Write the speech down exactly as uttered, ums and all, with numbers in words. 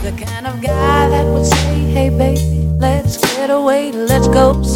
The kind of guy that would say, hey baby, let's get away, let's go